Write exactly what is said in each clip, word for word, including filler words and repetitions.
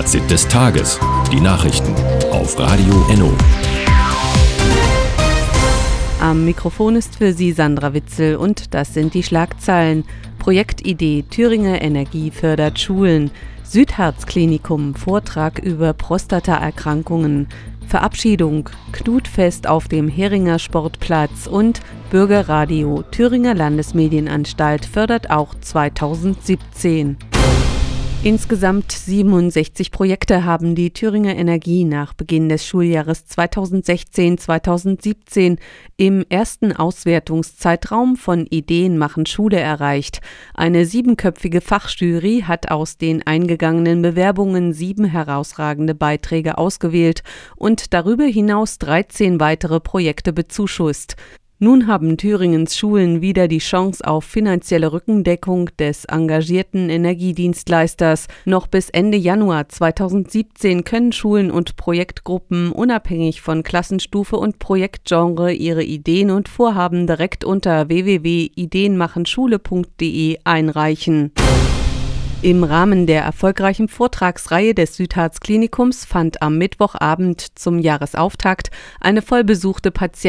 Fazit des Tages. Die Nachrichten auf Radio Enno. Am Mikrofon ist für Sie Sandra Witzel und das sind die Schlagzeilen. Projektidee: Thüringer Energie fördert Schulen. Südherzklinikum: Vortrag über Prostataerkrankungen. Verabschiedung: Knutfest auf dem Heringer Sportplatz und Bürgerradio: Thüringer Landesmedienanstalt fördert auch zweitausendsiebzehn. Insgesamt siebenundsechzig Projekte haben die Thüringer Energie nach Beginn des Schuljahres zweitausendsechzehn zweitausendsiebzehn im ersten Auswertungszeitraum von Ideen machen Schule erreicht. Eine siebenköpfige Fachjury hat aus den eingegangenen Bewerbungen sieben herausragende Beiträge ausgewählt und darüber hinaus dreizehn weitere Projekte bezuschusst. Nun haben Thüringens Schulen wieder die Chance auf finanzielle Rückendeckung des engagierten Energiedienstleisters. Noch bis Ende Januar zweitausendsiebzehn können Schulen und Projektgruppen unabhängig von Klassenstufe und Projektgenre ihre Ideen und Vorhaben direkt unter w w w punkt ideenmachenschule punkt d e einreichen. Im Rahmen der erfolgreichen Vortragsreihe des Südherzklinikums fand am Mittwochabend zum Jahresauftakt eine vollbesuchte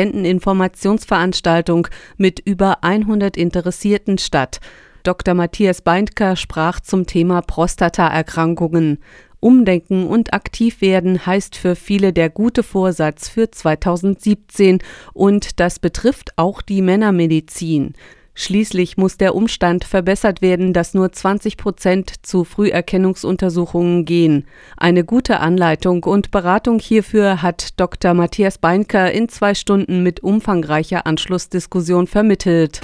Patienteninformationsveranstaltung mit über hundert Interessierten statt. Doktor Matthias Beindker sprach zum Thema Prostataerkrankungen. Umdenken und aktiv werden heißt für viele der gute Vorsatz für zweitausendsiebzehn und das betrifft auch die Männermedizin. Schließlich muss der Umstand verbessert werden, dass nur zwanzig Prozent zu Früherkennungsuntersuchungen gehen. Eine gute Anleitung und Beratung hierfür hat Doktor Matthias Beindker in zwei Stunden mit umfangreicher Anschlussdiskussion vermittelt.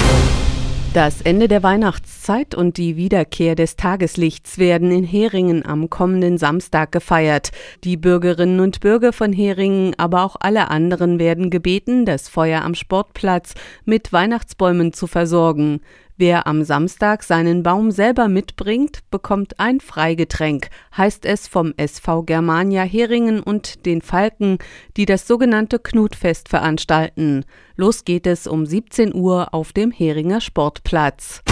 Das Ende der Weihnachtszeit und die Wiederkehr des Tageslichts werden in Heringen am kommenden Samstag gefeiert. Die Bürgerinnen und Bürger von Heringen, aber auch alle anderen werden gebeten, das Feuer am Sportplatz mit Weihnachtsbäumen zu versorgen. Wer am Samstag seinen Baum selber mitbringt, bekommt ein Freigetränk, heißt es vom S V Germania Heringen und den Falken, die das sogenannte Knutfest veranstalten. Los geht es um siebzehn Uhr auf dem Heringer Sportplatz.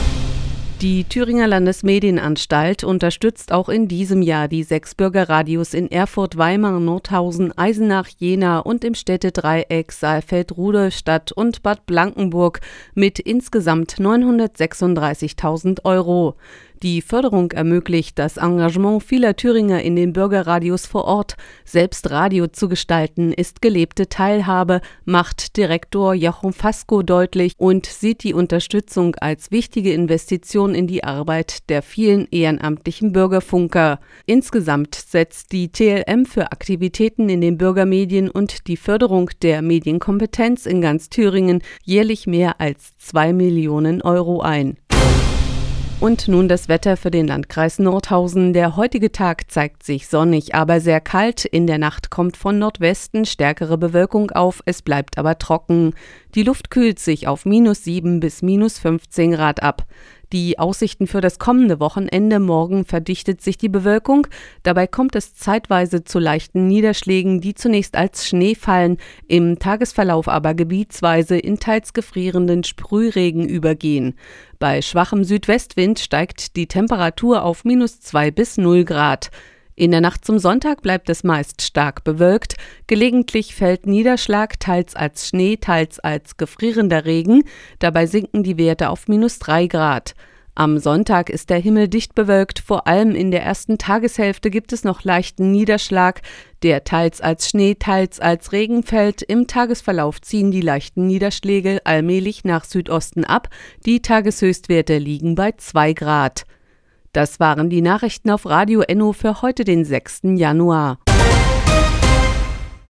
Die Thüringer Landesmedienanstalt unterstützt auch in diesem Jahr die sechs Bürgerradios in Erfurt, Weimar, Nordhausen, Eisenach, Jena und im Städtedreieck Saalfeld-Rudolstadt und Bad Blankenburg mit insgesamt neunhundertsechsunddreißigtausend Euro. Die Förderung ermöglicht das Engagement vieler Thüringer in den Bürgerradios vor Ort. Selbst Radio zu gestalten ist gelebte Teilhabe, macht Direktor Jochen Fasko deutlich und sieht die Unterstützung als wichtige Investition in die Arbeit der vielen ehrenamtlichen Bürgerfunker. Insgesamt setzt die T L M für Aktivitäten in den Bürgermedien und die Förderung der Medienkompetenz in ganz Thüringen jährlich mehr als zwei Millionen Euro ein. Und nun das Wetter für den Landkreis Nordhausen. Der heutige Tag zeigt sich sonnig, aber sehr kalt. In der Nacht kommt von Nordwesten stärkere Bewölkung auf, es bleibt aber trocken. Die Luft kühlt sich auf minus sieben bis minus fünfzehn Grad ab. Die Aussichten für das kommende Wochenende: Morgen verdichtet sich die Bewölkung. Dabei kommt es zeitweise zu leichten Niederschlägen, die zunächst als Schnee fallen, im Tagesverlauf aber gebietsweise in teils gefrierenden Sprühregen übergehen. Bei schwachem Südwestwind steigt die Temperatur auf minus zwei bis null Grad. In der Nacht zum Sonntag bleibt es meist stark bewölkt. Gelegentlich fällt Niederschlag, teils als Schnee, teils als gefrierender Regen. Dabei sinken die Werte auf minus drei Grad. Am Sonntag ist der Himmel dicht bewölkt. Vor allem in der ersten Tageshälfte gibt es noch leichten Niederschlag, der teils als Schnee, teils als Regen fällt. Im Tagesverlauf ziehen die leichten Niederschläge allmählich nach Südosten ab. Die Tageshöchstwerte liegen bei zwei Grad. Das waren die Nachrichten auf Radio Enno für heute, den sechsten Januar.